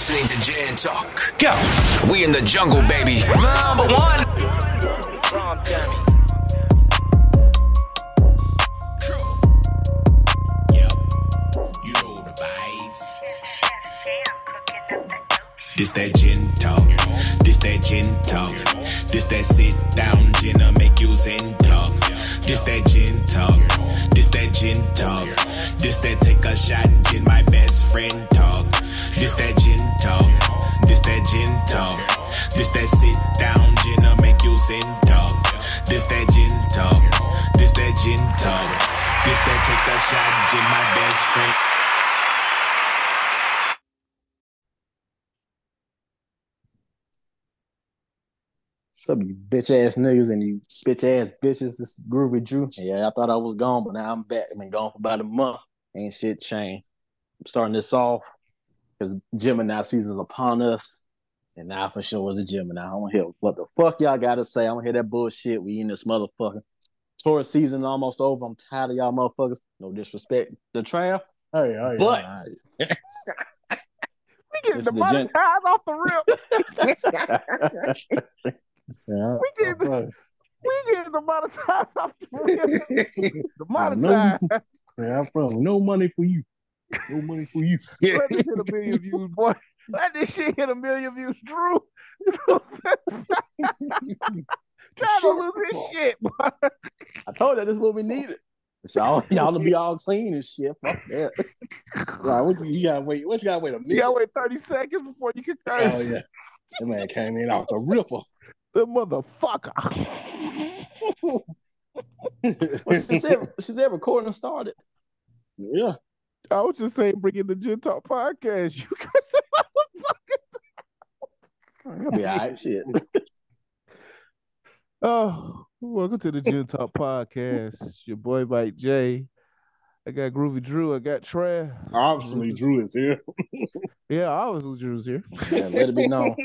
listening to Gen Talk. Go. We in the jungle, baby. Number one. This that gin talk, this that gin talk, this that sit down gin'll make you zen talk. This that gin talk, this that gin talk, this that take a shot gin my best friend talk. This that gin talk, this that gin talk, this that sit down gin'll make you zen talk. This that gin talk, this that gin talk, this that take a shot gin my best friend. What's up, you bitch ass niggas and you bitch ass bitches? This is Groovy Drew. Yeah, I thought I was gone, but now I'm back. I've been gone for about a month. Ain't shit changed. I'm starting this off because Gemini season's upon us. And now for sure it's a Gemini. I want to hear what the fuck y'all got to say. I want to hear that bullshit. We in this motherfucker. Taurus season almost over. I'm tired of y'all motherfuckers. No disrespect. The Trav. Hey, but we getting the money off the rip. Yeah, we getting the monetize off the rip. The monetize. Yeah, I'm from. No money for you. No money for you. Let this hit a million views, boy. Let this shit hit a million views, Drew. Trying to lose his shit, boy. I told you this is what we needed. Y'all to be all clean and shit. Fuck that. Like, what you gotta wait? What you gotta wait a minute? You gotta wait 30 seconds before you can turn. Oh yeah, that man came in off the ripper. The motherfucker. She said recording started. Yeah. I was just saying, bring in the Gen Talk podcast. You guys motherfuckers. It'll be all right, shit. Oh, welcome to the Gen Talk podcast. It's your boy Mike J. I got Groovy Drew. I got Trav. Obviously, Drew is here. Yeah, obviously Drew's here. Yeah, let it be known.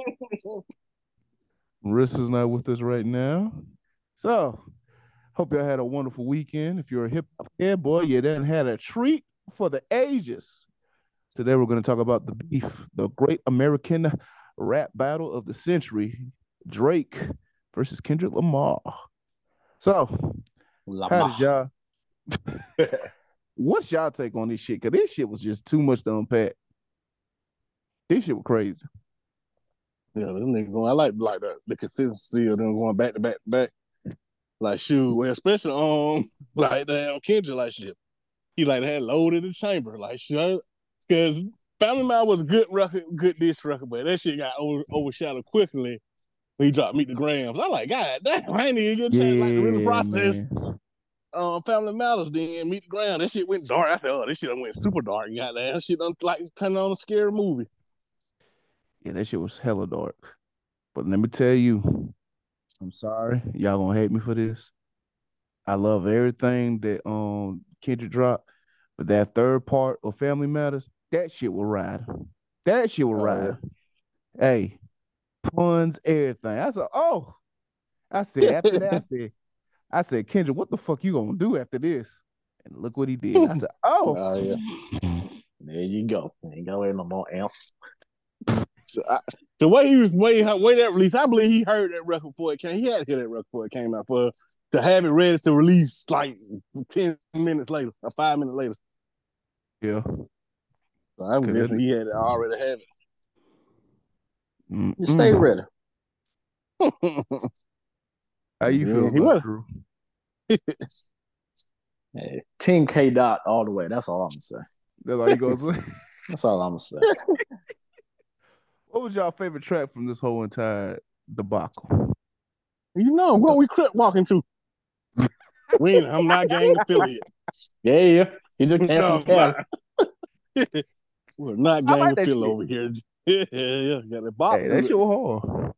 Marissa's not with us right now. So, hope y'all had a wonderful weekend. If you're a hip hop head boy, you done had a treat for the ages. Today we're going to talk about the beef, the great American rap battle of the century, Drake versus Kendrick Lamar. So, how did y'all? What's y'all take on this shit? Because this shit was just too much to unpack. This shit was crazy. Yeah, them niggas going. I like the consistency of them going back to back to back. Like shoot, well, especially like that Kendrick like shit. He like had loaded the chamber like shit. Because Family Man was a good record, good diss record, but that shit got overshadowed quickly when he dropped Meet the Grams. I like, God damn, I ain't even get a chance like to really process Family Matters. Then Meet the Grams. That shit went dark. I thought, oh, this shit done went super dark. Goddamn, that shit done like kind of on a scary movie. Yeah, that shit was hella dark. But let me tell you, I'm sorry. Y'all gonna hate me for this. I love everything that Kendrick dropped, but that third part of Family Matters, that shit will ride. That shit will ride. Hey, puns, everything. I said, oh. I said, after that, I said, Kendrick, what the fuck you gonna do after this? And look what he did. I said, oh. Yeah. There you go. Ain't got no more else. So the way he was way that release, I believe he heard that record before it came. He had to hear that record before it came out for to have it ready to release like 10 minutes later or 5 minutes later. Yeah. So I'm guessing he had to already have it. You stay ready. How you feel about Drew? Hey, Team K Dot all the way. That's all I'm gonna say. That's all you gonna say? That's all I'm gonna say. What was y'all favorite track from this whole entire debacle? You know what we crip walking to. I'm not gang affiliate. Yeah. You just can't We're not gang affiliate over here. Yeah. Got a box. Hey, that's your hard.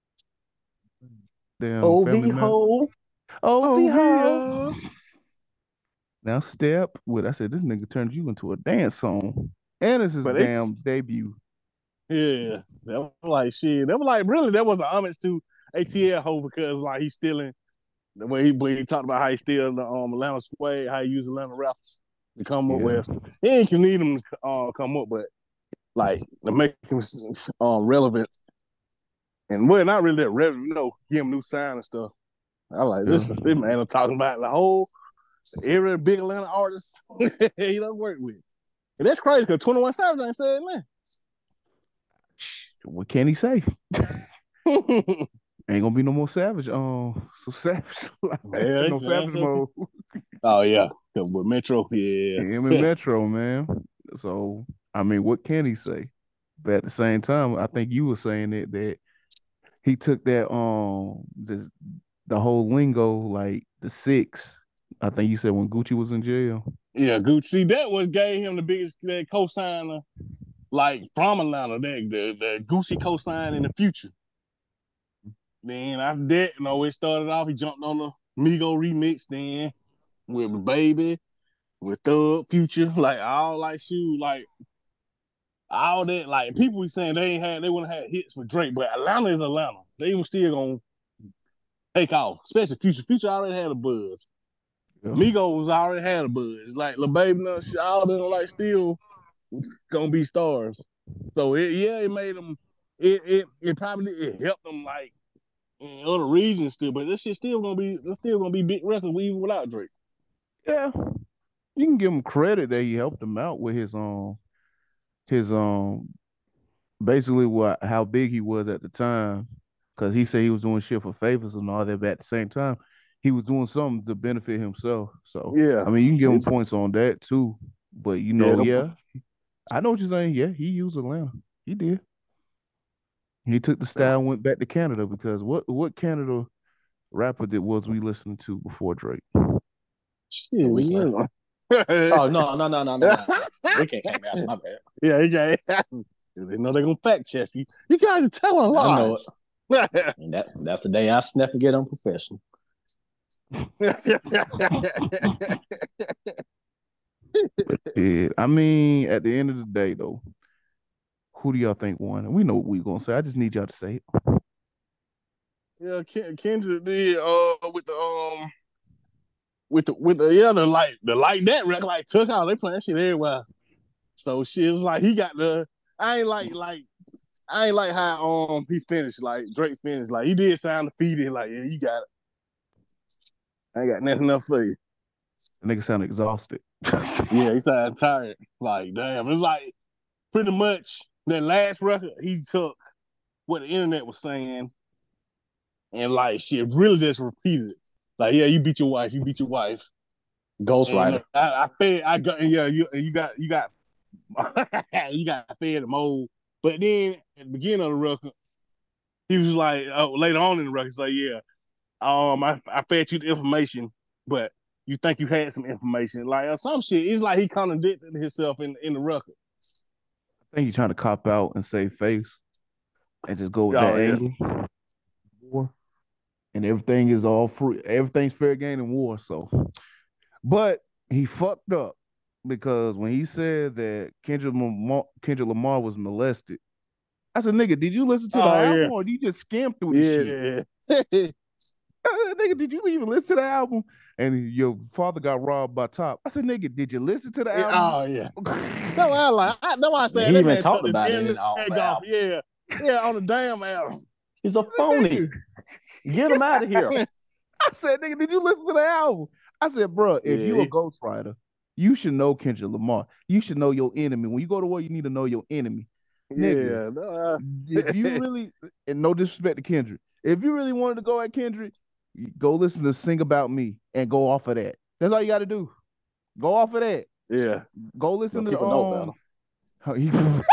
Damn. OV ho. OV ho. Now step with. I said this nigga turned you into a dance song, and it's his damn debut. Yeah, that was like shit. That was like really that was an homage to ATL Ho because like he's stealing the way he talked about how he steal the Atlanta sway, how he used Atlanta rappers to come up with. He ain't need them to come up, but like to make him relevant. And well, not really that relevant, give him new sign and stuff. I like this man. I'm talking about the whole every big Atlanta artist he done work with. And that's crazy because 21 Savage ain't said man. What can he say? Ain't gonna be no more Savage. So Savage, no Savage mode. Oh yeah, with Metro, yeah. Him and Metro, man. So I mean, what can he say? But at the same time, I think you were saying that he took that the whole lingo, like the 6. I think you said when Gucci was in jail. Yeah, Gucci. That was gave him the biggest co-signer, like from Atlanta. The Gucci co-sign in the future. Then after that, it started off. He jumped on the Migo remix. Then with Baby, with Thug, Future, like all like shoot, like all that. Like people were saying they wouldn't have had hits with Drake, but Atlanta is Atlanta. They were still gonna take off, especially Future. Future already had a buzz. Yeah. Migos already had a buzz. Like Lil Baby, all them like still gonna be stars. So it made them. It probably helped them like in other regions still, but this shit still gonna be big records even without Drake. Yeah, you can give him credit that he helped him out with his basically how big he was at the time, because he said he was doing shit for favors and all that, but at the same time he was doing something to benefit himself. So yeah, I mean, you can give him points on that too. But I know what you're saying. Yeah, he used Atlanta. He did. He took the style and went back to Canada, because what Canada rapper was we listening to before Drake? Shit, oh no. We can't came out. My bad. Yeah, he got. They know they're gonna fact check you. You guys are telling lies. I know it. And that's the day I snap and get unprofessional. Yeah, I mean, at the end of the day, though, who do y'all think won? And we know what we're gonna say. I just need y'all to say it. Yeah, Kendrick did with the like that record, like took out. They playing that shit everywhere. So shit was like he got the. I ain't like how he finished, like Drake finished. Like he did sound defeated. Like, yeah, you got it. I ain't got nothing else for you. The nigga sound exhausted. Yeah, he sound tired. Like, damn. It's like pretty much that last record he took what the internet was saying and like shit really just repeated it. Like, yeah, you beat your wife. Ghostwriter. You got you got fed the mold. But then at the beginning of the record, he was like, later on in the record, he's like, yeah, I fed you the information, but you think you had some information. Like some shit. It's like he contradicted himself in the record. I think he's trying to cop out and save face and just go with that angle. War. And everything is all free. Everything's fair game in war. So, but he fucked up. Because when he said that Kendrick Lamar was molested, I said, nigga, did you listen to the album or did you just skim through the shit? Nigga, did you even listen to the album? And your father got robbed by Top. I said, nigga, did you listen to the album? Oh, yeah. That's why I said he even talked about it in all the album. Yeah, on the damn album. He's a phony. Get him out of here. I said, nigga, did you listen to the album? I said, bro, if you a ghostwriter, you should know Kendrick Lamar. You should know your enemy. When you go to war, you need to know your enemy. Nigga, if you really, and no disrespect to Kendrick, if you really wanted to go at Kendrick, go listen to Sing About Me and go off of that. That's all you got to do. Go off of that. Yeah. Go listen to people know better.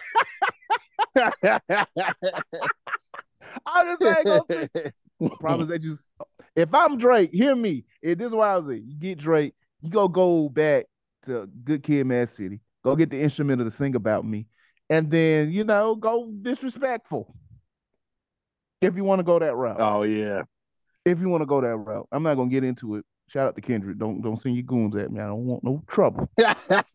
I just ain't gonna promise that you. If I'm Drake, hear me. If this is what I was saying, you get Drake. You go back to Good Kid, Mad City. Go get the instrumental to Sing About Me. And then, go disrespectful. If you want to go that route. Oh, yeah. If you want to go that route. I'm not going to get into it. Shout out to Kendrick. Don't send your goons at me. I don't want no trouble. I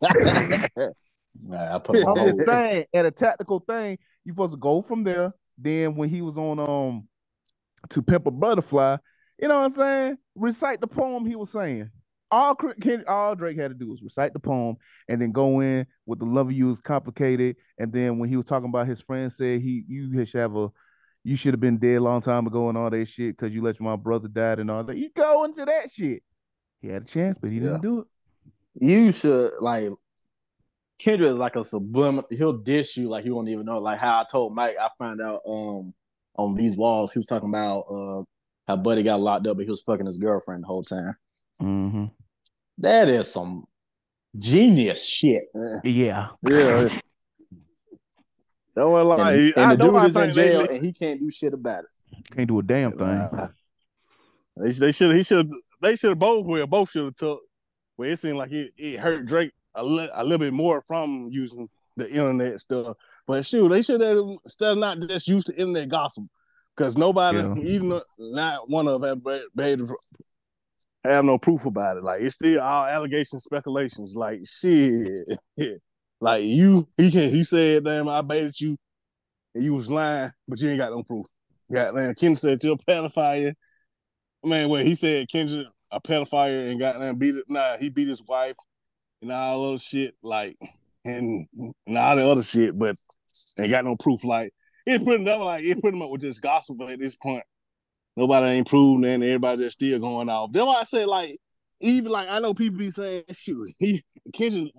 put him on I'm just saying, at a tactical thing, you're supposed to go from there. Then when he was on To Pimp a Butterfly, you know what I'm saying? Recite the poem he was saying. all Drake had to do was recite the poem and then go in with the love of you is complicated. And then when he was talking about his friend said you should have been dead a long time ago and all that shit because you let my brother die and all that. You go into that shit. He had a chance, but he didn't do it. You should like Kendrick is like a subliminal. He'll dish you like you won't even know. Like how I told Mike, I found out on these walls, he was talking about how Buddy got locked up, but he was fucking his girlfriend the whole time. Mm-hmm. That is some genius shit. Yeah. Yeah. Don't lie. And the dude is in jail and he can't do shit about it. Can't do a damn thing. They should have both should have took. Where it seemed like it hurt Drake a little bit more from using the internet stuff. But shoot, they should have still not just used the internet gossip. Because nobody, even not one of them, have no proof about it. Like, it's still all allegations, speculations. Like, shit. Like, he said, damn, I baited you, and you was lying, but you ain't got no proof. Goddamn, Kendrick said you're a pedophile. Man, when he said Kendrick a pedophile and goddamn he beat his wife and all other shit, like, and all the other shit, but ain't got no proof. Like, it pretty much was just gossip at this point. Nobody ain't proved nothing. Everybody just still going off. That's why I say, like, even like I know people be saying, shoot, Kendrick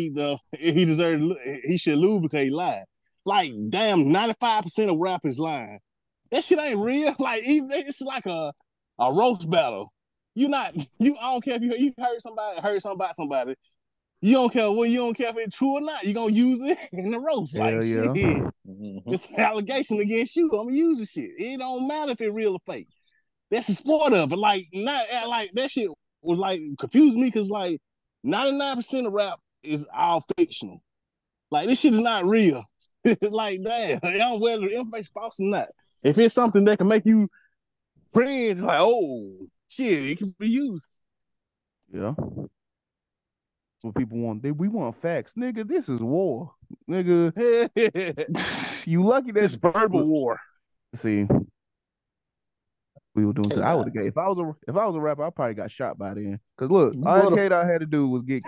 he should lose because he lied. Like, damn, 95% of rap is lying. That shit ain't real. Like, even it's like a roast battle. I don't care if you heard something about somebody. You don't care if it's true or not. You gonna use it in the roast. Like, shit. Mm-hmm. It's an allegation against you. I'm gonna use the shit. It don't matter if it's real or fake. That's the sport of it. Like, not like that shit was like confused me because like 99% of rap is all fictional. Like, this shit is not real. Like, damn, I don't know whether the information false or not. If it's something that can make you friends, like, oh shit, it can be used. Yeah. What people want, we want facts, nigga. This is war, nigga. You lucky that's verbal war. See, we were doing. I would have. If I was a rapper, I probably got shot by then. Cause look, all K-Dot had to do was get.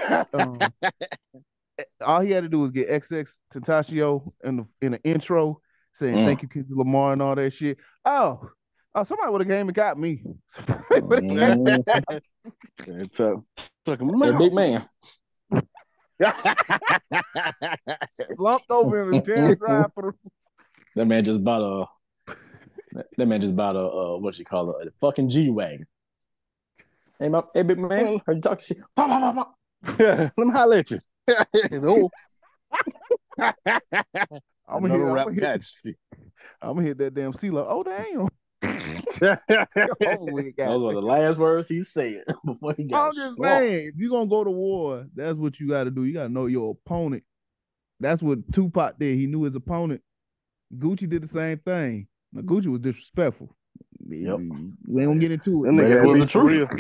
All he had to do was get XX Tentacion in the intro saying thank you, Kendrick Lamar, and all that shit. Oh, somebody would have came and got me. It's a big man. Slumped over in the damn drive for That man just bought a what you call it, a fucking G-Wagon. Hey big man, heard you talk shit. Let me holler at you. I'm gonna hit that damn CeeLo. Oh damn. Those were the last words he said before he got I'm just saying, if you're gonna go to war, that's what you gotta do. You gotta know your opponent. That's what Tupac did. He knew his opponent. Gucci did the same thing. Now, Gucci was disrespectful. Yep. We ain't gonna get into it. That was the truth.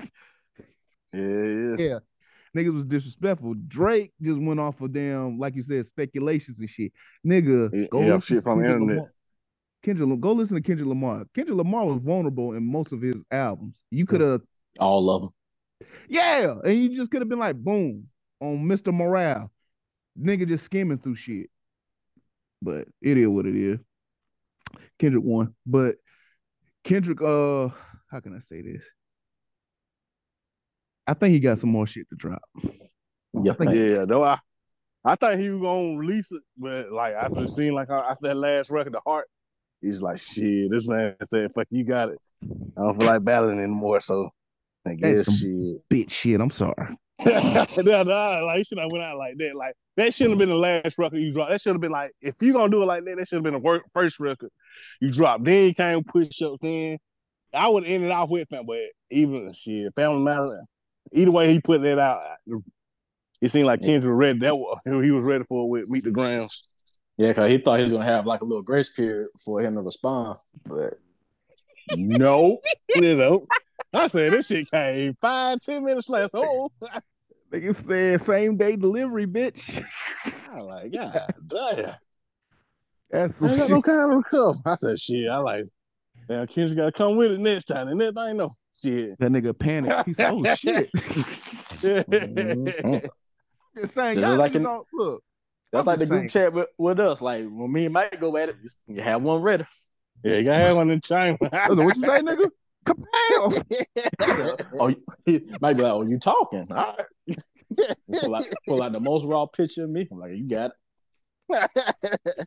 Yeah. Niggas was disrespectful. Drake just went off of damn, like you said, speculations and shit. Nigga, go shit from the internet. Go listen to Kendrick Lamar. Kendrick Lamar was vulnerable in most of his albums. You could have all of them. Yeah, and you just could have been like, boom, on Mr. Morale. Nigga just skimming through shit. But it is what it is. Kendrick won. But Kendrick, how can I say this? I think he got some more shit to drop. Though I think he was gonna release it, but like after seeing like after that last record, The Heart, he's like, shit, this man said, fuck, you got it. I don't feel like battling anymore, so I guess shit. Bitch shit, I'm sorry. Like, he should have went out like that. Like, that shouldn't have been the last record you dropped. That should have been like, if you gonna do it like that should have been the first record you dropped. Then you came push ups. Then I would have ended off with him, but even shit, Family Matter. Either way, he put that out. It seemed like Kendrick ready. He was ready for it with Meet the Grams. Yeah, because he thought he was gonna have like a little grace period for him to respond, but no, I said this shit came 5-10 minutes less. Oh, nigga said same day delivery, bitch. I like, God damn. That's some I got no kind of recovery. I said, shit. I like, damn, Kendrick gotta come with it next time, and that I know. Shit. That nigga panicked. He said, "Oh shit!" Mhm. Just saying, Just y'all like niggas don't look. That's I'm like the just group saying. chat with us. Like when me and Mike go at it, you have one ready. Yeah, you gotta have one in China. Listen, what you say, nigga? Kapow! So, he might be like, "Oh, you talking? All right." Pull out the most raw picture of me. I'm like, "You got it."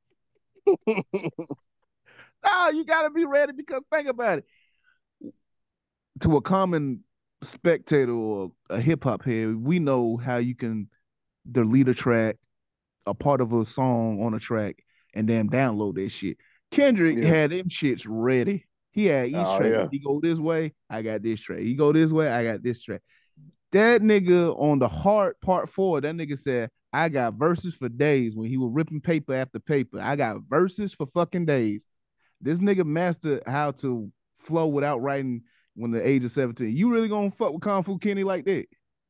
No, you gotta be ready because think about it. To a common spectator or a hip hop head, we know how you can delete a track, a part of a song on a track, and then download that shit. Kendrick Yeah. had them shits ready. He had each Oh, track. yeah. He go this way, I got this track. He go this way, I got this track. That nigga on the hard part 4, that nigga said, I got verses for days when he was ripping paper after paper. I got verses for fucking days. This nigga mastered how to flow without writing when the age of 17. You really gonna fuck with Kung Fu Kenny like that?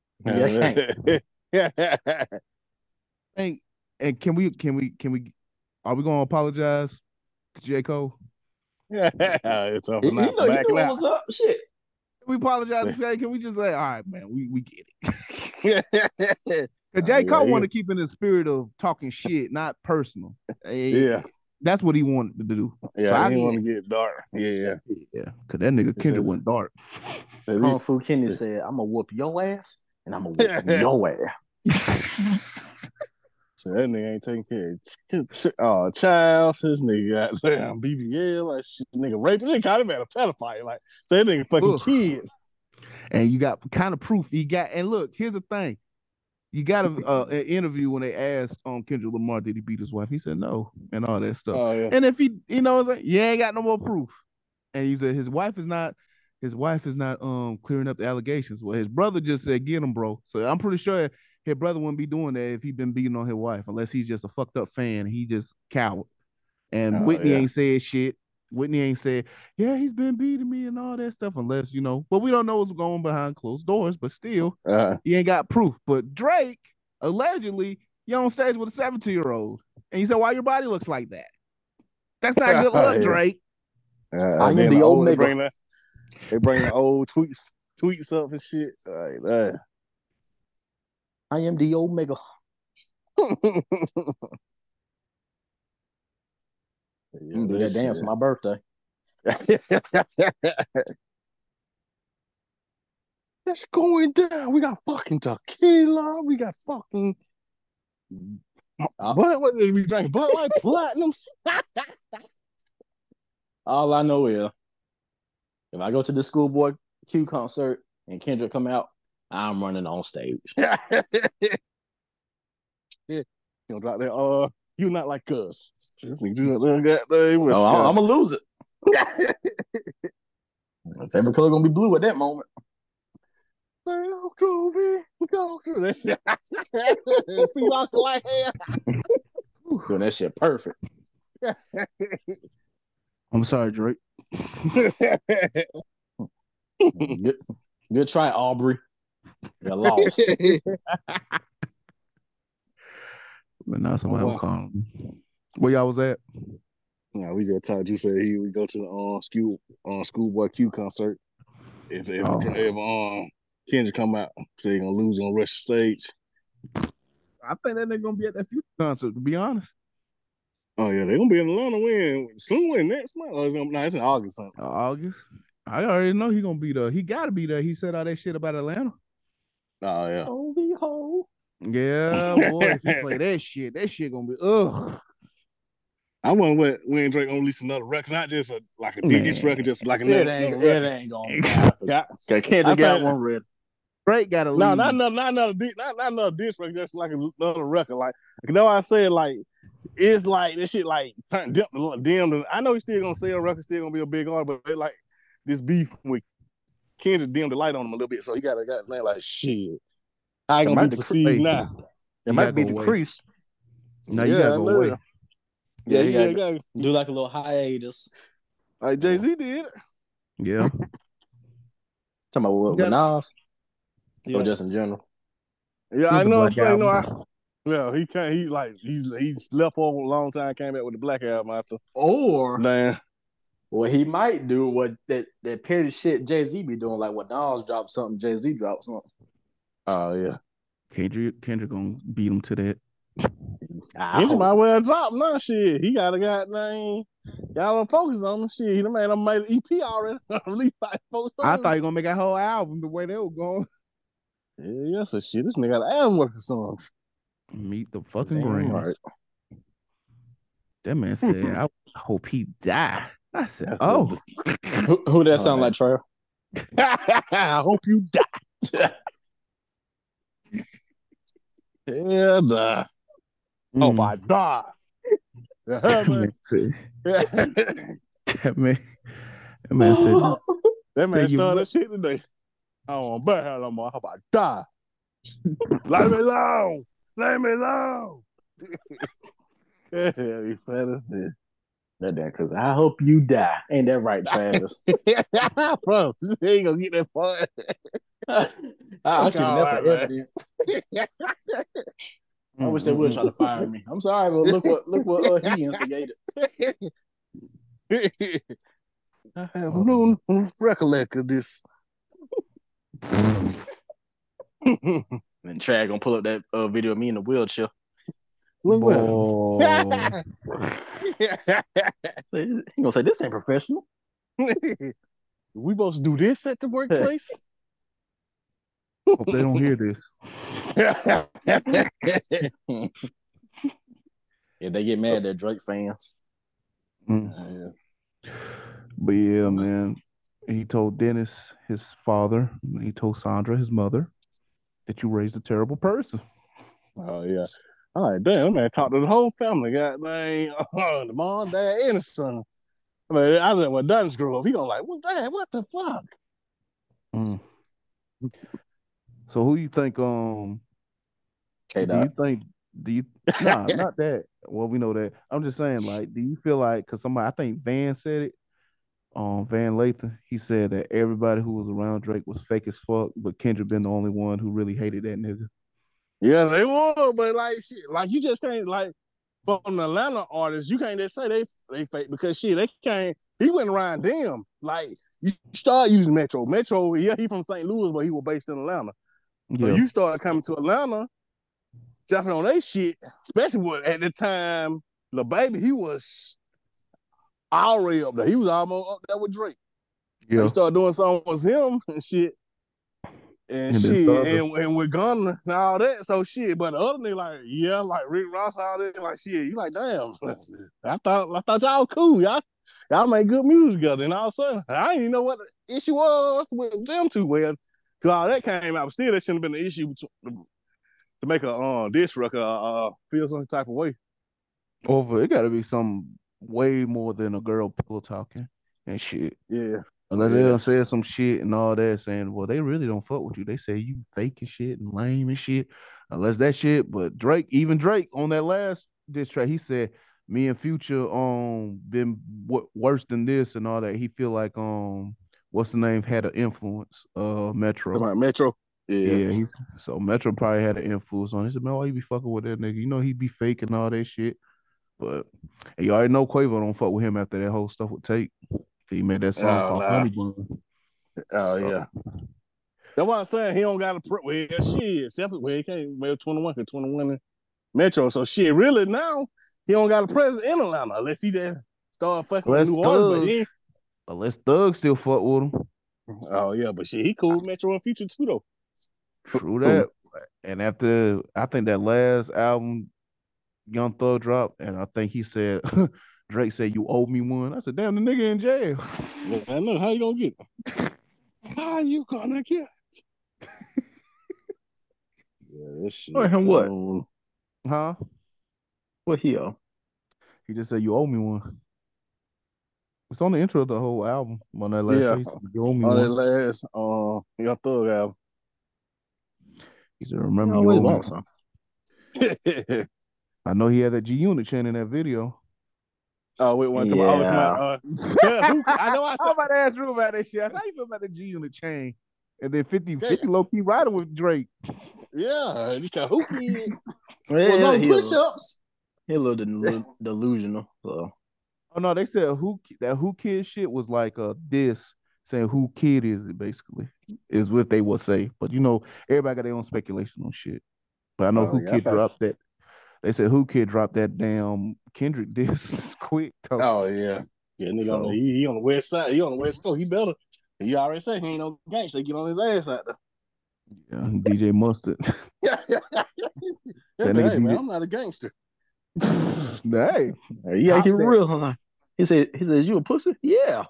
Yeah, can't. And can we are we gonna apologize to J. Cole? It's up He and out, know backing what out. was up. Shit. Can we apologize to Jay? Can we just say, all right, man, we get it? Cause J. Cole wanted to keep in the spirit of talking shit, not personal. Yeah. That's what he wanted to do. Yeah, So I didn't want to get dark. Yeah. Cause that nigga Kendrick went dark. Kung Fu Kenny said, "I'm gonna whoop your ass, and I'm gonna whoop your ass." So that nigga ain't taking care of child. His nigga got damn BBL, like shit, nigga raping. They caught him at a pedophile. Like that nigga fucking kids. And you got kind of proof. You got, and look, here's the thing. You got an interview when they asked Kendrick Lamar, did he beat his wife? He said no, and all that stuff. Oh, yeah. And if he, like, you ain't got no more proof. And he said his wife is not clearing up the allegations. Well, his brother just said, get him, bro. So I'm pretty sure his brother wouldn't be doing that if he'd been beating on his wife, unless he's just a fucked up fan. He just coward. And Whitney ain't said shit. Whitney ain't said, yeah, he's been beating me and all that stuff, unless, but we don't know what's going on behind closed doors, but still, he ain't got proof. But Drake, allegedly, you're on stage with a 17-year-old. And you said, why your body looks like that? That's not good look, Drake. I am the old nigga. They bring the old tweets up and shit. I am the Omega. I'm gonna do that dance for my birthday. That's going down. We got fucking tequila. We got fucking. What did we drink? Bud Light Platinum. All I know is, if I go to the Schoolboy Q concert and Kendrick come out, I'm running on stage. He'll drop that. You not like us. I'm gonna lose it. Favorite color gonna be blue at that moment. Go through that. See, like hair. Doing that shit perfect. I'm sorry, Drake. Good try, Aubrey. You lost. But now somebody was calling me. Where y'all was at? No, we just talked. You said we go to the Schoolboy Q concert. If Kendrick come out, say he gonna lose, gonna rush the stage. I think that nigga gonna be at that Future concert. To be honest. Oh yeah, they're gonna be in Atlanta soon. Next month. It's in August. August. I already know he gonna be there. He gotta be there. He said all that shit about Atlanta. Oh yeah. Oh, yeah, boy. If he play that shit gonna be ugh. I wonder when Drake gonna release another record, not just a diss record, just like another record. It ain't gonna happen. Kendrick got one ready. Drake got to leave. No, not another diss record, just like another record. Like, you know what I said? Like, it's like this shit like dim. I know he's still gonna sell record, still gonna be a big artist, but they like this beef with Kendrick dimmed the light on him a little bit, so he got like shit. I ain't gonna be perceived now. It might be decreased. No, you gotta go away. Yeah, you gotta do like a little hiatus. Like Jay-Z did. Yeah. Talking about what, Nas? Or just in general? Yeah, I know. Yeah, he slept for a long time, came back with the Black Album after. Or man, What he might do, what that petty shit Jay-Z be doing, like what Nas dropped something, Jay-Z dropped something. Oh yeah. Kendrick gonna beat him to that. Kendrick might well drop now. Shit, he got a goddamn. Y'all don't focus on him. Shit, he made an EP already. Released like 4 songs. I thought he gonna make a whole album the way they were going. Yeah, so shit. This nigga got an album worth of songs. Meet the fucking Grams. Right. That man said, "I hope he die." I said, "Oh, who that sound like, Trey?" I hope you die. Yeah, nah. Oh my God. That man said, that man started that shit today. I don't want to burn hell no more. How about die? Let me alone. Let me alone. Yeah, you better. That damn, because I hope you die. Ain't that right, Travis? Bro, you ain't gonna get that far. I'm keeping that for evidence. I wish they would try to fire me. I'm sorry, but look what he instigated. I have no recollection of this. And Chad gonna pull up that video of me in the wheelchair. He gonna say this ain't professional. We supposed to do this at the workplace? Hope they don't hear this. If they get mad, they're Drake fans. But yeah, man. He told Dennis, his father, he told Sandra, his mother, that you raised a terrible person. Oh yeah. I'm like, damn, man, talk to the whole family. God dang, the mom, dad, and the son. I mean, I don't know when Duns grew up. He gonna like, well, dad, what the fuck? So who you think? Do you? Nah, not that. Well, we know that. I'm just saying, like, do you feel like? Because somebody, I think Van said it. Van Lathan, he said that everybody who was around Drake was fake as fuck, but Kendrick been the only one who really hated that nigga. Yeah, they were, but like shit, like you just can't like from the Atlanta artists, you can't just say they fake because shit, they can't. He went around them. Like you start using Metro. Metro, yeah, he from St. Louis, but he was based in Atlanta. So you started coming to Atlanta, jumping on their shit, especially at the time, Lil Baby, he was already up there. He was almost up there with Drake. Yeah. He started doing something with him and shit. And shit, and with Gunna and all that, so shit. But the other nigga, like, yeah, like Rick Ross, all that, like shit. You like, damn, I thought y'all cool, y'all make good music together. And all of a sudden, I didn't even know what the issue was with them two. Well, cause all that came out, but still, that shouldn't have been the issue to make a diss record feel some type of way. It got to be some way more than a girl pillow talking and shit. Yeah. Unless they done said some shit and all that, saying, well, they really don't fuck with you. They say you fake and shit and lame and shit. Unless that shit. But Drake on that last diss track, he said, me and Future been worse than this and all that. He feel like what's the name had an influence. Metro. About Metro. Yeah. So Metro probably had an influence on it. He said, man, why you be fucking with that nigga? You know he be faking all that shit. But you already know Quavo don't fuck with him after that whole stuff with Tate. He made that song called Honey Bun. Oh, yeah. That's why I'm saying he don't got a shit. Except he can't wear 21 because 21 Metro. So shit, really now he don't got a presence in Atlanta unless he just start fucking with New Orleans. Unless Thug still fuck with him. Oh yeah, but shit, he cool with Metro and Future too though. True that. And after I think that last album, Young Thug dropped, and I think he said. Drake said, you owe me one. I said, damn, the nigga in jail. Yeah, I know. How you gonna get it? How you gonna get it? Yeah, this shit. What? Huh? What he owe? He just said, you owe me one. It's on the intro of the whole album. On that last piece. You owe me one. On that last Young Thug album. He said, remember you owe me some. I know he had that G-Unit chant in that video. Oh, wait, one time. I know I said. I'm about to ask Drew about that shit. How you feel about the G-Unit chain? And then 50 low-key riding with Drake. Yeah, you can hoop it. Was on push-ups. He a little delusional. So Oh no, they said who kid shit was like this saying who kid is it basically is what they would say. But everybody got their own speculation on shit. But I know Oh who yeah, I kid thought. dropped that. They said who kid dropped that damn Kendrick diss quick though. Oh yeah, yeah. Nigga So he on the west side. He on the west coast. He better. He already said he ain't no gangster. Get on his ass out there. yeah, DJ Mustard. Yeah, yeah, yeah. That Hey man, nigga I'm not a gangster. DJ. Hey, Yeah, cop keep it that. real, huh? He said, you a pussy? Yeah.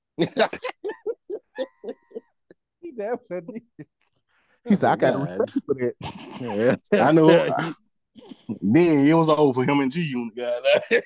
He damn sure did. He said, I got to God, respect you for that. I know. Then it was over for him and G Unit, guys.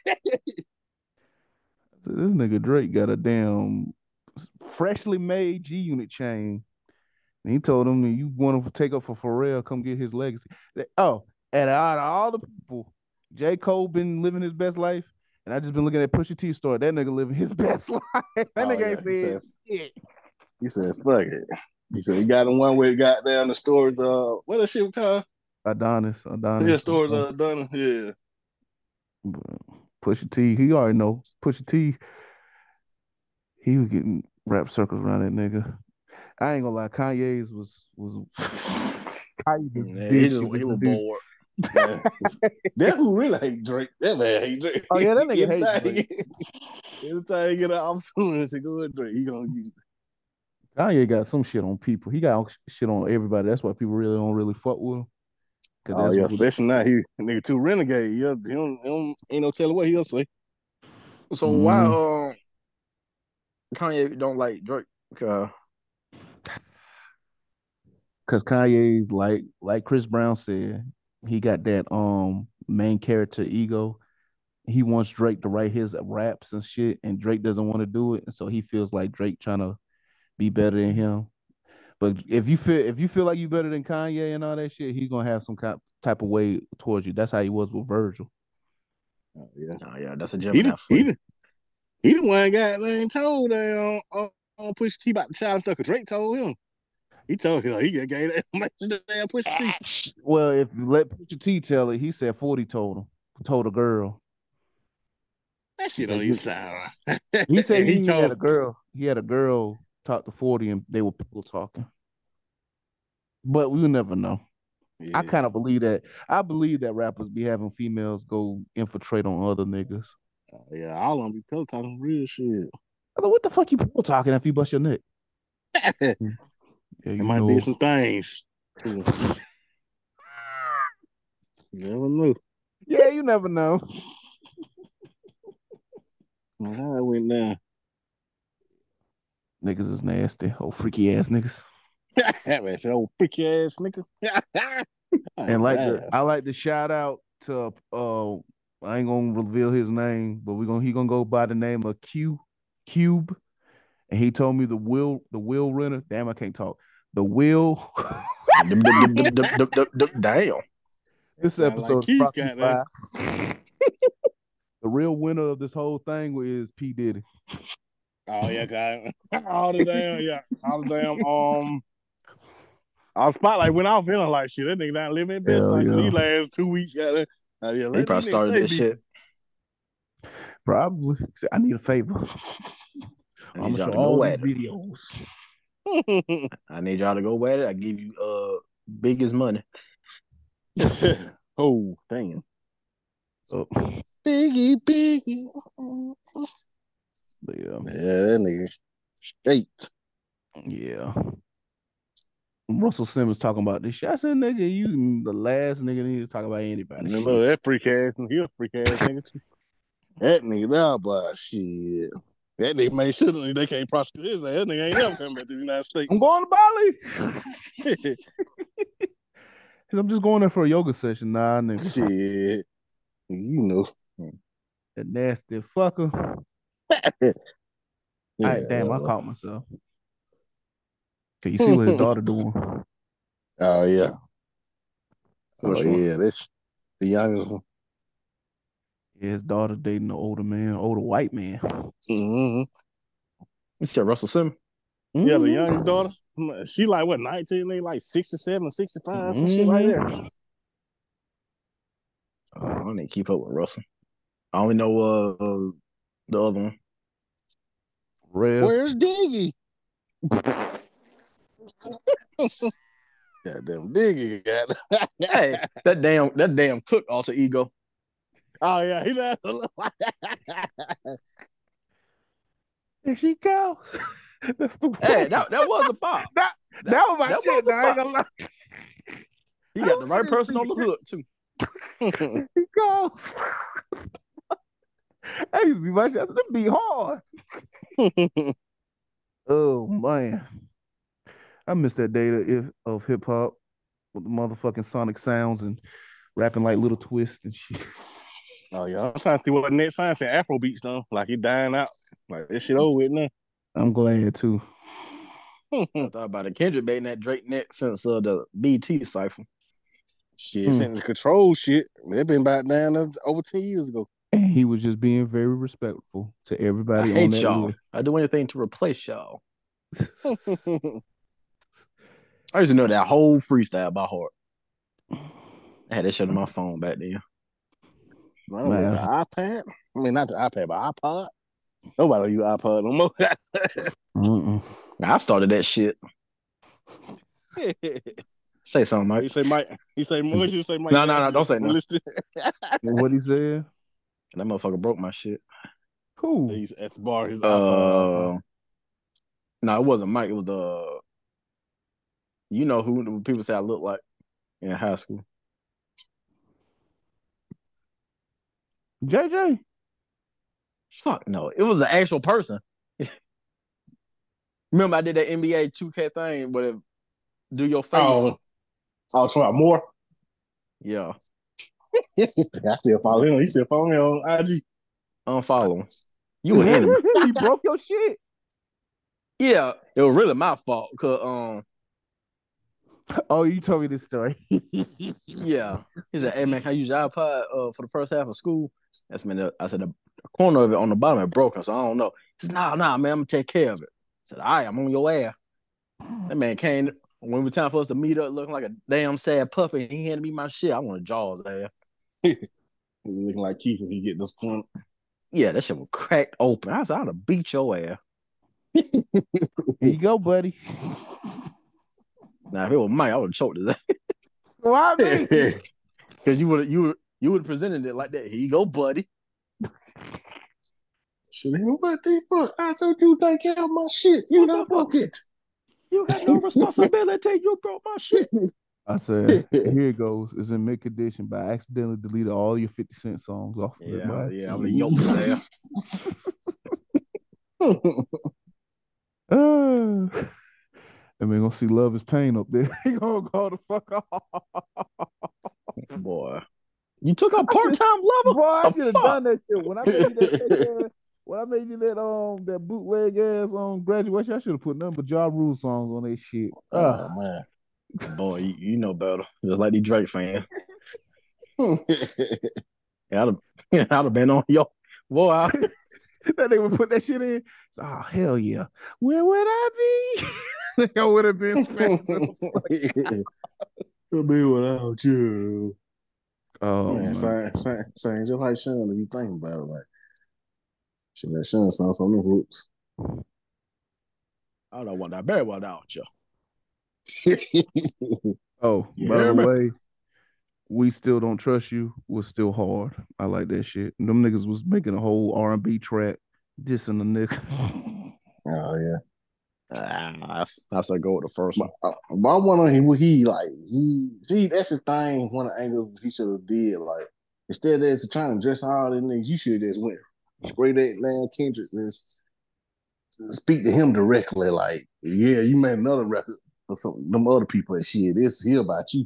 So this nigga Drake got a damn freshly made G Unit chain. And he told him, you want to take up for Pharrell, come get his legacy. Oh, and out of all the people, J. Cole been living his best life, and I just been looking at Pusha T story. That nigga living his best life. That Oh nigga yeah, ain't said shit. he said, fuck it. He said he got him one where he got down the stores. What that shit was called? Adonis. Yeah, stores done. Yeah. But Pusha T, he already know. Pusha T, he was getting rap circles around that nigga. I ain't gonna lie, Kanye's was Kanye's Yeah, big shit he was was dude. bored. Man. That who really hate Drake. That man hate Drake. Oh yeah, that nigga hates Anytime he Drake. anytime he get an opportunity to go with Drake, he gonna use it. Kanye got some shit on people. He got shit on everybody. That's why people really don't really fuck with him. Cause Oh that's yeah, what especially now he nigga too renegade. Yeah, he don't ain't no telling what he'll say. So why mm, Kanye don't like Drake? cause Kanye's like Chris Brown said, he got that main character ego. He wants Drake to write his raps and shit, and Drake doesn't want to do it. And so he feels like Drake trying to be better than him. But if you feel like you better than Kanye and all that shit, he's gonna have some type of way towards you. That's how he was with Virgil. Oh yeah. Oh yeah, that's a He Gemini the for he you. the he the one got told on Push T about the child stuff. 'Cause Drake told him. He told him he gave that information to damn Push T. Well, if you let Pusha T tell it, he said 40 told a girl. That He shit don't said even sound right. he said And he he had told a girl. He had a girl talk to 40 and they were people talking. But we will never know. I yeah. kind of believe that. I believe that rappers be having females go infiltrate on other niggas. Yeah, all of them be pillow talking real shit. I thought, what the fuck you people talking if you bust your neck? It Yeah, might be some things. Too. You never know. Yeah, you never know. How it went down. Niggas is nasty. Oh, freaky ass niggas. That man said, "Oh, freaky ass nigga." And God. I like to shout out to I ain't gonna reveal his name, but he gonna go by the name of Cube. And he told me the Will Renner. Damn, I can't talk. The Will. Damn. That This sound like episode is Keith brought to you got that. by the real winner of this whole thing is P Diddy. Oh yeah, God. All the damn, yeah. All the damn our spotlight went off feeling like shit. That nigga not living his best Hell life. yeah. These last 2 weeks got that. Yeah, He let probably these niggas started stay this beefing. shit. Probably. I need a favor. I I'm need gonna y'all show to go all at these it. videos. I need y'all to go at it. I give you biggest money. Oh, damn. Oh, Biggie. but Yeah, that nigga straight. yeah. Russell Simmons talking about this shit. I said, nigga, you the last nigga need to talk about anybody. You know that freak ass, he a freak ass nigga too. That nigga now, but shit. That nigga made sure they can't prosecute his ass. That nigga ain't never coming back to the United States. I'm going to Bali. I'm just going there for a yoga session. Nah, nigga. Shit. You know. That nasty fucker. Yeah, All right, damn, I caught myself. Can you see what his daughter doing? Oh yeah. Which Oh one? yeah. That's the youngest one. Yeah, his daughter dating an older white man. Mm-hmm. You said Russell Simmons? Yeah, the Mhm. youngest daughter. She like what, 19, they like 67, 65, some shit Mhm. like that. I don't need to keep up with Russell. I only know The other one. Rev. Where's Diggy? Goddamn Diggy. Hey, that damn Cook alter ego. Oh yeah, he does. There she go. That's the Hey, that was a pop. that was my that shit. was a Now, I ain't pop. gonna lie. He got the right person on the hook too. There she goes. That used to be my shit. That be hard. Oh man, I miss that day of hip hop with the motherfucking sonic sounds and rapping like Little Twist and shit. Oh yeah, I'm trying to see what next time say Afro beats though. Like he dying out. Like this shit over with now. I'm glad too. I thought about it. Kendrick been that Drake neck since the BT cipher. Shit, since the control shit, it been about down over 10 years ago. And he was just being very respectful to everybody I on hate that y'all. list. I do anything to replace y'all. I used to know that whole freestyle by heart. I had that shit on my phone back then. Man, with the iPad? I mean, not the iPad, but iPod. Nobody use iPod no more. I started that shit. Say something, Mike. He say Mike. He say, what you say, Mike? No, don't say nothing. What he said? That motherfucker broke my shit. Cool. He's at the bar. His iPod. No, it wasn't Mike. It was you know who people say I look like in high school. JJ. Fuck no. It was an actual person. Remember I did that NBA 2K thing where do your face. Oh, try more. Yeah. I still follow him. He still follow me on IG. Unfollow him. You an enemy. He broke your shit. Yeah, it was really my fault. Cause oh, you told me this story. yeah. He said, "Hey man, can I use your iPod for the first half of school?" That's me. I said the corner of it on the bottom is broken, so I don't know. He said, "Nah, man, I'm gonna take care of it." I said, "All right, I'm on your ass." That man came when it was time for us to meet up, looking like a damn sad puppy, and he handed me my shit. I want to jaw his ass. Looking like Keith when he get this point. Yeah, that shit was cracked open. I said, "I'd have beat your ass." Here you go, buddy. Now if it was Mike, I would have choked his ass. Why me? Because you would have presented it like that. Here you go, buddy. Shit, what the fuck? I told you to take care of my shit. You not broke it. You got no responsibility. You broke my shit. I said, here it goes. It's in mid condition, but I accidentally deleted all your 50 Cent songs off of it. Yeah, I'm gonna yoke his ass. And we're gonna see Love is Pain up there. He gonna go the fuck off. Boy. You took a part-time lover? Boy, I should have done that shit. When I made you that bootleg ass graduation, I should have put nothing but Ja Rule songs on that shit. Oh man. Boy, you know better. Just like the Drake fan. I'd have been on your boy. That they would put that shit in. Oh hell yeah. Where would I be? I would have been special. Could be without you. Oh man, saying just like Sean, if you think about it, like should let Sean sound some of the hooks. I don't want that very without you. Oh, by the way, We Still Don't Trust You was still hard. I like that shit. And them niggas was making a whole R&B track dissing the nigga. Oh yeah. That's a go with the first one. But I wonder he that's the thing. One of the angles he should have did, like instead of trying to dress all the niggas, you should have just went straight at Land Kendrick and speak to him directly. Like, yeah, you made another record for some them other people and shit. It's here about you.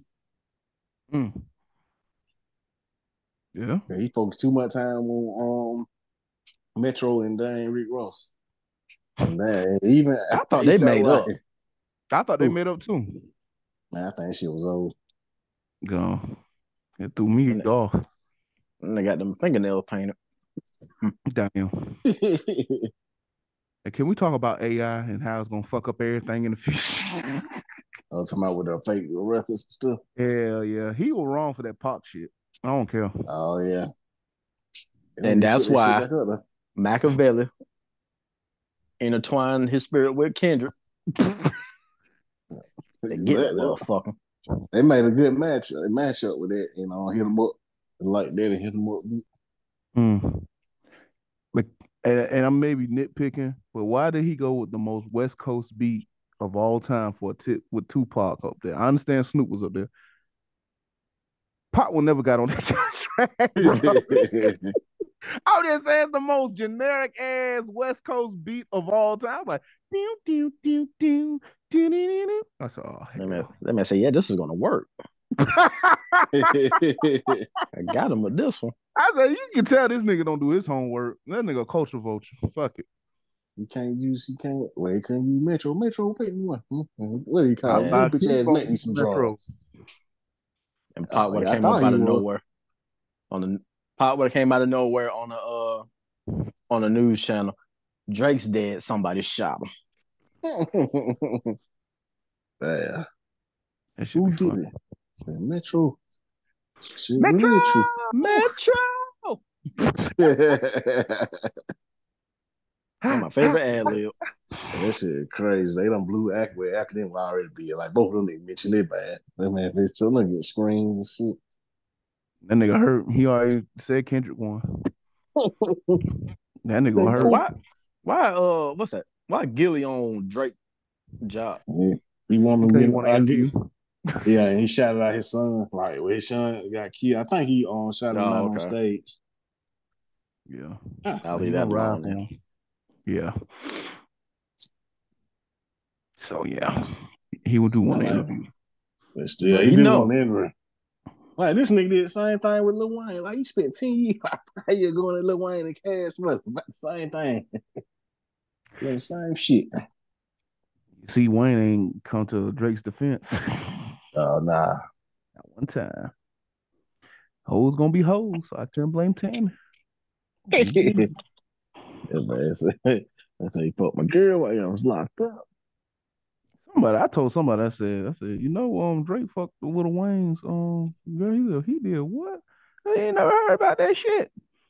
Yeah. He focused too much time on Metro and Dane Rick Ross. And that even I thought they made up. I thought they made up too. Man, I think that shit was old. Gone. It threw me off. And they got them fingernails painted. Damn. Hey, can we talk about AI and how it's gonna fuck up everything in the future? I was talking about with the fake records and stuff. Hell yeah. He was wrong for that pop shit. I don't care. Oh yeah. And that's why Machiavelli intertwined his spirit with Kendrick. They get that motherfucker. They made a good match. They match up with that, you know, hit them up like that and hit them up. Like, and I'm maybe nitpicking, but why did he go with the most West Coast beat of all time for a tip with Tupac up there? I understand Snoop was up there. Pac will never got on that track. I'm just saying the most generic ass West Coast beat of all time. Like, do do do do do do. I said, oh, let me say, yeah, this is gonna work. I got him with this one. I said, you can tell this nigga don't do his homework. That nigga culture vulture. Fuck it. He can't use Metro. Metro pick one. What do you call it? Bitch ass make me some drugs. And Pac would have came up out of nowhere. Pac would have came out of nowhere on the news channel. Drake's dead. Somebody shot him. Yeah. Who did it? Metro. Metro. My favorite ad lib. That shit crazy. They done blew where academic already be. Like both of them they mentioned it bad. That man, they still not get screens and shit. That nigga hurt. He already said Kendrick won. That nigga hurt. Why? What's that? Why Gilly on Drake job? Yeah. He wanted to get. Yeah, and he shouted out his son. Like, when his son got killed, I think he shouted him out on stage. Yeah, I'll leave that alone now. Yeah. So yeah, he would do one interview. But still, he did one interview. Like this nigga did the same thing with Lil Wayne. Like he spent 10 years you going to Lil Wayne and Cash Money about the same thing. The same shit. See, Wayne ain't come to Drake's defense. Oh nah. Not one time. Hoes gonna be hoes, so I couldn't blame Tammy. Yeah, man. That's how you fucked my girl while I was locked up. I told somebody, I said, you know, Drake fucked the Lil Wayne's girl. He did what? I ain't never heard about that shit.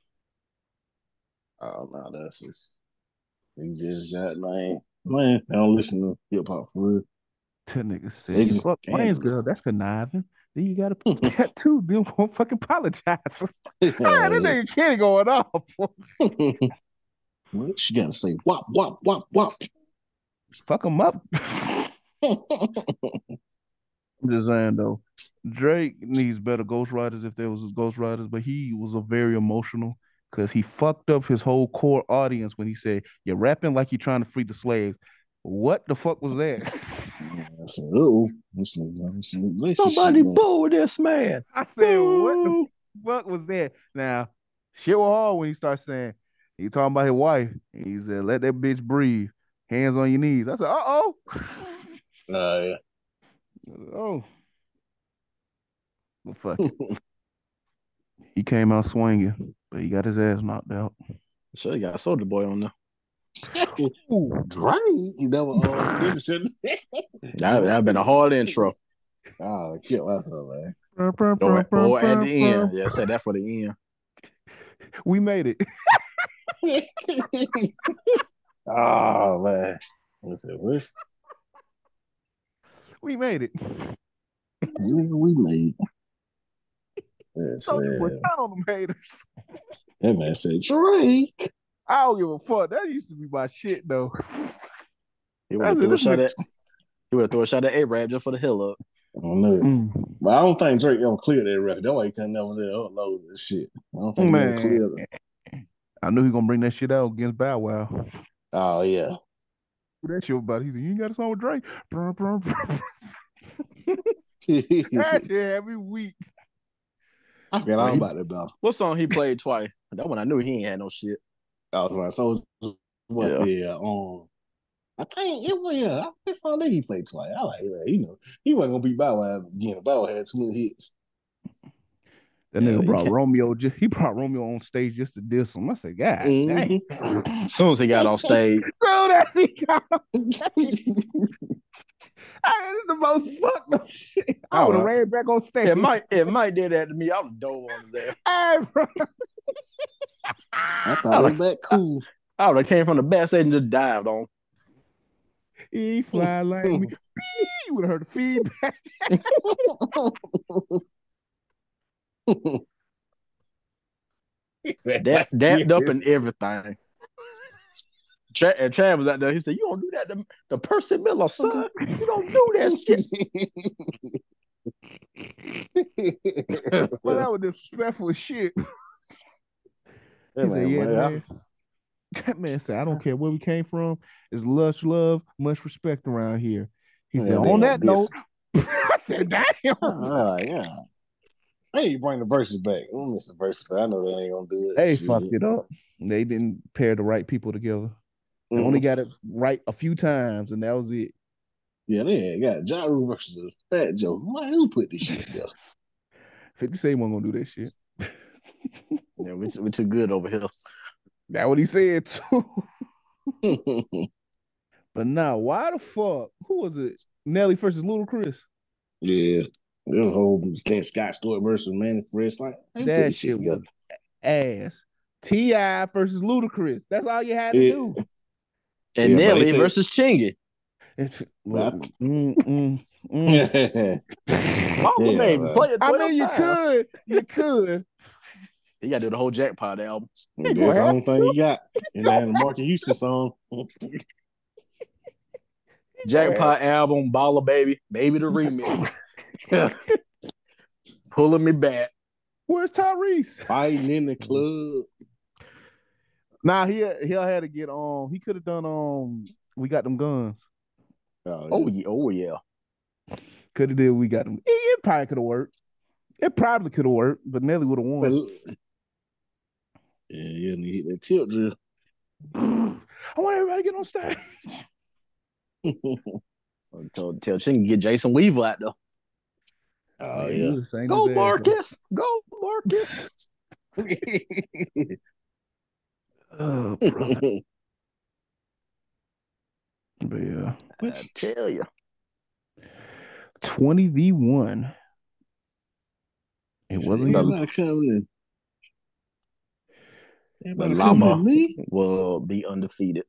Oh no, that's just he just got man. I don't listen to hip hop for real. That nigga said you fuck Wayne's girl, that's conniving. Then you gotta put that too. Then won't fucking apologize. This nigga Kenny going off. What she gotta say? Wop, wop, wop, wop. Fuck him up. I'm just saying though, Drake needs better ghostwriters if there was ghostwriters, but he was a very emotional because he fucked up his whole core audience when he said, "You're rapping like you're trying to free the slaves." What the fuck was that? I said, somebody boo this man. I said, what the fuck was that? Now, shit was hard when he started saying, he talking about his wife. And he said, let that bitch breathe. Hands on your knees. I said, uh-oh. Yeah. Oh. Well, fuck it. He came out swinging, but he got his ass knocked out. Sure, he got a Soulja Boy on there. Right. You never That'd been a hard intro. Oh, kill that man. Or at the end. Yeah, I said that for the end. We made it. Oh man. What's it with? We made it. We made it. Soulja Boy, count on them haters. That man said Drake. I don't give a fuck. That used to be my shit though. He would have threw a shot at A-Rap just for the hell up. I don't know. But I don't think Drake ever cleared that record. That's why he couldn't never upload that shit. I don't think he ever cleared it. I knew he gonna bring that shit out against Bow Wow. Oh yeah. That shit about he said, you ain't got a song with Drake. That shit every week. I forgot all about that battle. What song he played twice? That one I knew he ain't had no shit. Oh, right. So what? Yeah. I think it was that song that he played twice. I like it. He wasn't gonna beat Bow Wow again. Bow Wow had too many hits. That nigga brought Romeo. He brought Romeo on stage just to diss him. I said, God dang. As soon as he got on stage. So that he got on stage. This is the most fucked up shit. I would have ran back on stage. It might did that to me. I would have dove on there. Hey, bro. I thought it was that cool. I would have came from the backstage and just dived on. He fly like me. You would have heard the feedback. Dapped up and everything. Chad was out there. He said, "You don't do that to Percy Miller, son. You don't do that shit." Well, that was disrespectful as shit. Yeah, man. That man said, "I don't care where we came from. It's lush love, much respect around here." He said, "On that note," I said, "Damn." Yeah. I ain't bring the verses back. We'll miss the verses. I know they ain't gonna do it. They fucked it up. They didn't pair the right people together. They only got it right a few times, and that was it. Yeah, they got Ja Rule versus Fat Joe. Who put this shit together? 50 Cent wasn't gonna do that shit. Yeah, we too good over here. That's what he said too. But now, why the fuck? Who was it? Nelly versus Ludacris. Yeah, the whole Scott Stewart versus Manny Fresh, like that shit was ass. T.I. versus Ludacris. That's all you had to do. And Nelly versus Chingy. Play it 12 times. You could. You gotta do the whole Jackpot album. That's the only thing he got. And then the Martin Houston song. Jackpot album, Baller Baby, Baby the remix. Pulling me back. Where's Tyrese? Fighting in the club. Nah, he had to get on. He could have done We Got Them Guns. Oh yeah. Could have did We Got Them. It probably could have worked. It probably could have worked, but Nelly would have won. Yeah, and he hit that tilt drill. I want everybody to get on stage. Tell Chingy get Jason Weaver out there. Oh yeah. Go Marcus. Go Marcus. Oh, brother. But yeah. I tell you. 20v1. It wasn't everybody coming in. Everybody Llama will be undefeated.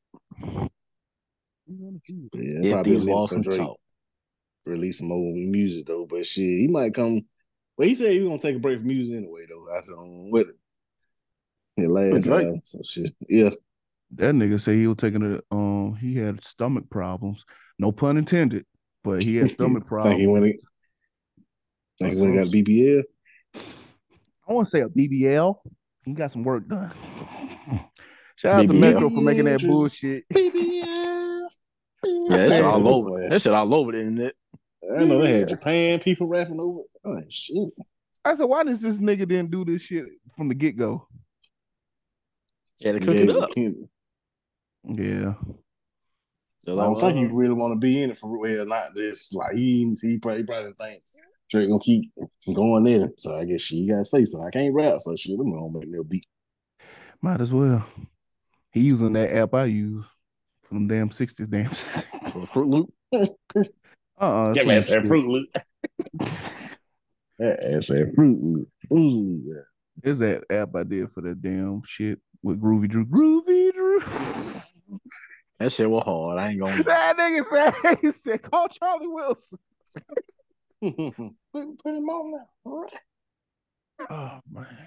Yeah, if these walls can talk. Release some more music though, but shit, he might come. Well, he said he was gonna take a break from music anyway though. I said with it. Yeah, last time, so shit. Yeah. That nigga said he was taking he had stomach problems. No pun intended, but he had stomach problems. He went got a BBL. I want to say a BBL. He got some work done. Shout out to Metro for making that bullshit. BBL. Yeah, that's all over. That shit all over the internet. I know they had Japan people rapping over it. Oh shit. I said, why does this nigga didn't do this shit from the get-go? Yeah, they cooked it up. Yeah. So I don't think he really want to be in it for real. Not this. Like he probably thinks Drake gonna keep going there. So I guess she gotta say so. I can't rap, so shit. I'm gonna make no beat. Might as well. He using that app I use for them damn 60s damn Fruit Loop. That man said Fruit Loop. That said Fruit Loop. Ooh, yeah. There's that app I did for that damn shit with Groovy Drew. Groovy Drew. That shit was hard. I ain't gonna. That nigga he said, call Charlie Wilson. Put him on now. All right. Oh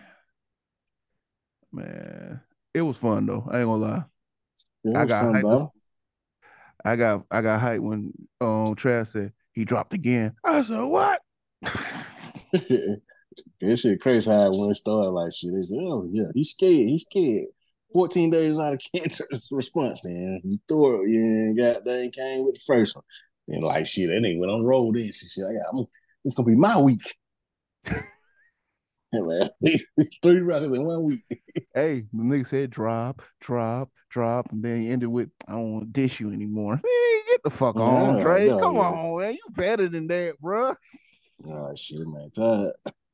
man, it was fun though. I ain't gonna lie. I got hyped when Trav said he dropped again. I said, what? That shit crazy how when it started like shit. They said, oh yeah, he's scared. 14 days out of cancer's response, man. He threw it, goddamn came with the first one. And like shit, that nigga went on the road then. Shit, it's gonna be my week. Yeah, man. He's 3 records in 1 week. Hey, the nigga said drop, and then he ended with I don't want to dish you anymore. Hey, get the fuck on, Dre. Come on, man. You better than that, bro. Oh shit, man. God.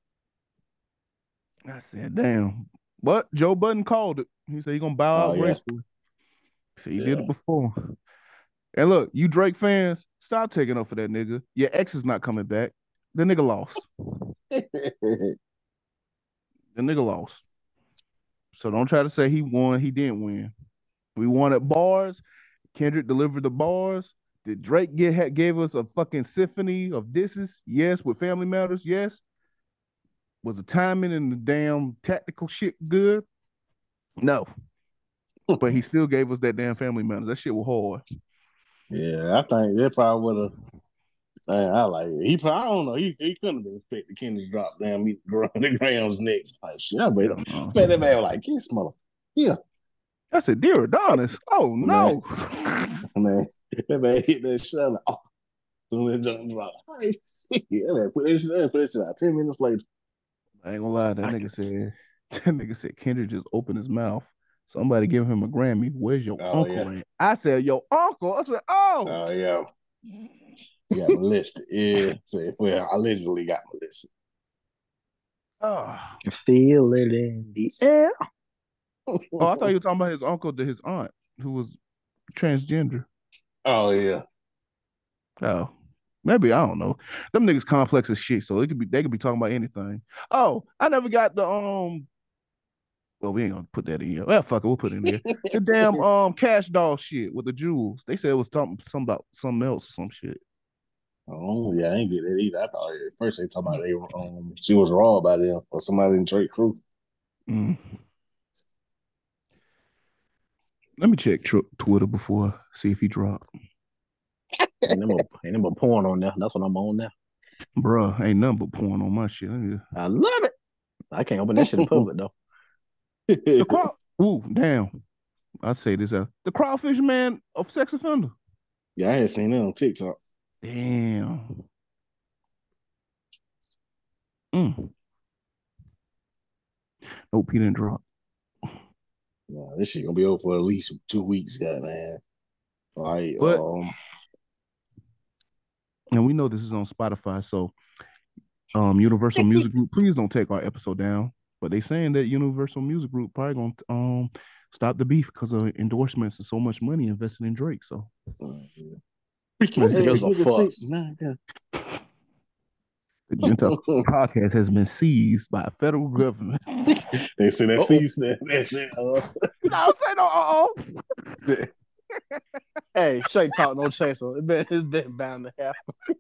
I said, damn. But Joe Budden called it. He said he gonna bow out gracefully. So he did it before. And look, you Drake fans, stop taking up for that nigga. Your ex is not coming back. The nigga lost. The nigga lost. So don't try to say he won. He didn't win. We won at bars. Kendrick delivered the bars. Did Drake gave us a fucking symphony of disses? Yes. With Family Matters? Yes. Was the timing and the damn tactical shit good? No. But he still gave us that damn Family Matters. That shit was hard. Yeah, I think that probably would have. I like it. He probably, I don't know. He couldn't have expected Kendrick to drop down me the Graham's next. Like shit, I bet that man was like, this mother. Yeah. I said, Dear Adonis. Oh no. Man, that man hit that shit. I'm like, oh, soon as jump drop. Yeah, man, put that shit out 10 minutes later. I ain't gonna lie, that nigga said Kendrick just opened his mouth. Somebody give him a Grammy. Where's your uncle at? I said, your uncle. I said, oh. Oh, yeah. You got molested. Yeah. Well, I allegedly got molested. Oh. Feel it in the air. Oh, I thought you were talking about his uncle to his aunt who was transgender. Oh, yeah. Oh. Maybe, I don't know. Them niggas complex as shit, so they could be talking about anything. Oh, I never got the well, we ain't gonna put that in here. Well, fuck it, we'll put it in there. The damn Cash Doll shit with the jewels. They said it was something about something else or some shit. Oh yeah, I ain't get it either. I thought at first they talking about she was robbed by them or somebody in Drake crew. Mm. Let me check Twitter before see if he dropped. Ain't no more porn on there. That's what I'm on now. Bruh, ain't nothing but porn on my shit. I love it. I can't open that shit in public though. Ooh, damn. I'd say this out. The Crawfish Man of Sex Offender. Yeah, I had seen that on TikTok. Damn. Nope, he didn't drop. Nah, this shit gonna be over for at least 2 weeks, man. Like, and we know this is on Spotify, so Universal Music Group, please don't take our episode down. But they saying that Universal Music Group probably gonna stop the beef because of endorsements and so much money invested in Drake. So the Gentile podcast has been seized by a federal government. They say that seized that shit. Don't say no. Hey, straight talk, no chaser. It's been bound to happen.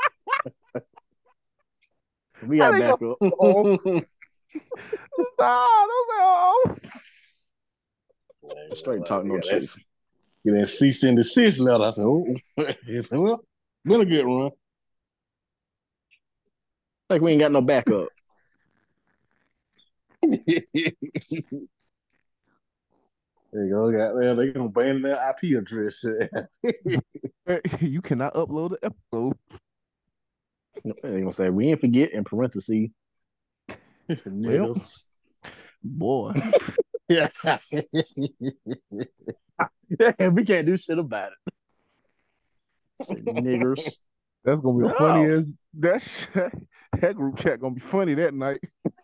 We got back up. Don't say straight talk, no chaser. Get that cease and desist letter. I said, oh, well, been a good run. Like we ain't got no backup. There you go. They're gonna ban their IP address. You cannot upload the episode. They're gonna say we ain't forget in parentheses. Well, boy. Yeah. We can't do shit about it. Niggers. That's gonna be funny as that group chat gonna be funny that night.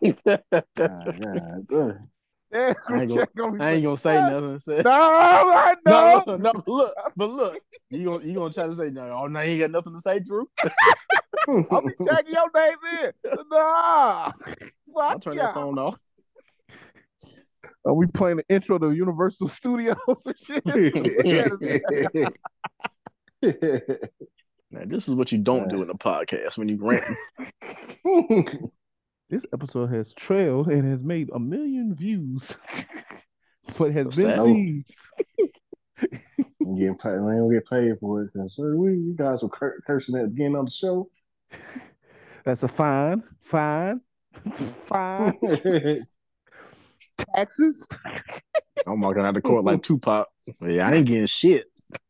I ain't gonna say nothing. No, but look, you gonna try to say no? Oh, no, you ain't got nothing to say, Drew. I'll be tagging your name in. Nah, I'll turn that phone off. Are we playing the intro to Universal Studios and shit? Now, this is what you don't do in a podcast when you rant. This episode has trailed and has made 1 million views, but has been seized. Getting paid, man, don't get paid for it because you guys were cursing at the beginning of the show. That's a fine. Taxes. I'm walking out the court like Tupac. Yeah, I ain't getting shit.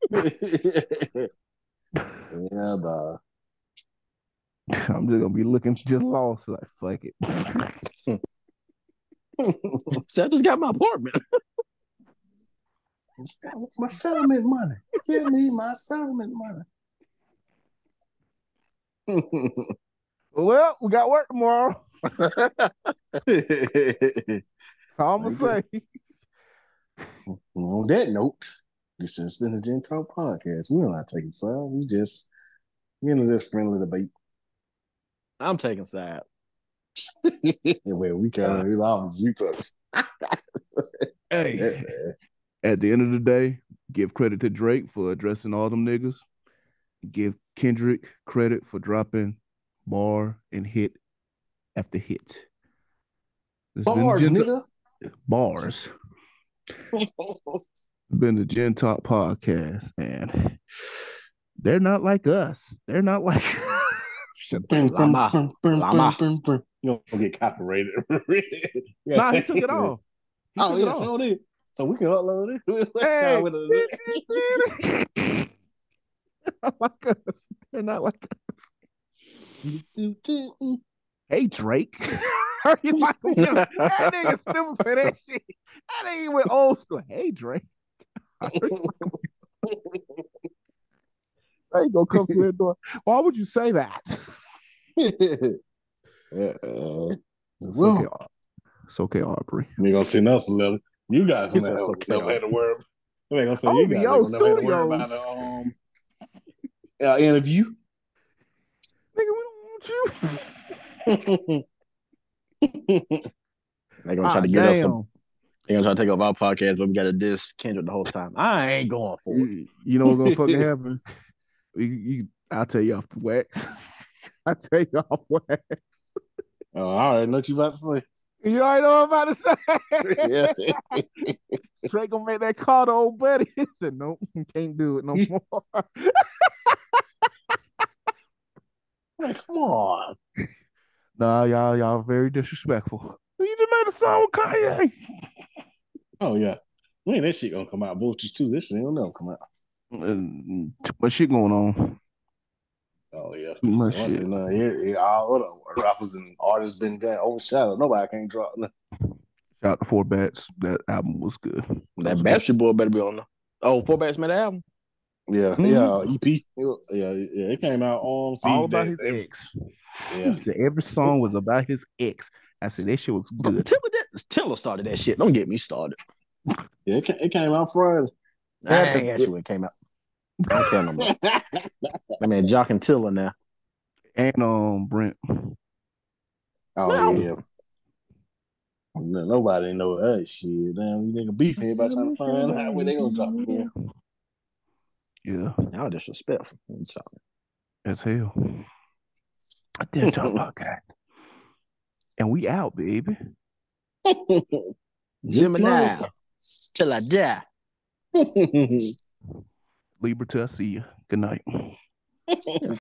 Yeah, dog. I'm just gonna be looking just lost, like fuck it. So I just got my apartment. My settlement money. Give me my settlement money. Well, we got work tomorrow. All I'm gonna say. On that note, this has been the Gen Talk podcast. We're not taking sides. We just, just friendly debate. I'm taking side. Well, we kind of opposite. You Hey, at the end of the day, give credit to Drake for addressing all them niggas. Give Kendrick credit for dropping bar and hit after hit. Bars, nigga. Bars. Been the Gen Talk podcast, and they're not like us. They're not like. Llama. You don't get copyrighted. Nah, he took it off. So did. So we can upload it. Hey, they're not like us. They're not like us. Hey, Drake. You like, that nigga stupid for that shit. That nigga went old school. Hey, Drake. Drake gonna come to the door. Why would you say that? It's okay, Aubrey. You gonna send us a letter. You guys never had to worry. They gonna say you guys never had to worry about the interview. Nigga, we don't want you. They're gonna try to get us. They're gonna try to take over our podcast, but we got to diss Kendrick the whole time. I ain't going for it. You know what's gonna fucking happen? I'll tell you off the wax. I'll tell you off wax. Oh, I already know what you about to say. You already know what I'm about to say. Yeah. Drake gonna make that call to old buddy. He said, nope, can't do it no more. Like, come on. Nah, y'all very disrespectful. You just made a song with Kanye. Oh yeah. When that shit gonna come out? Vultures too. This shit will never come out. Too much shit going on. Oh yeah. Too much shit. All other rappers and artists been overshadowed. Nobody can't drop nothing. Shout out to Four Bats. That album was good. That Backstreet Boy better be on there. Oh, Four Bats made the album. Yeah, EP. It came out on CD. All about his ex. Yeah. He said every song was about his ex. I said that shit was good. Tiller started that shit. Don't get me started. Yeah, it came out Friday. I ain't asked you when it came out. Don't tell no more. I mean, Jock and Tiller now. And Brent. Oh yeah. Nobody know that shit. Damn, you nigga beef everybody trying to find out where they gonna drop it in. Yeah. Y'all disrespectful. As hell. I didn't talk about that. And we out, baby. Gemini. Till I die. Libra, see you. Good night.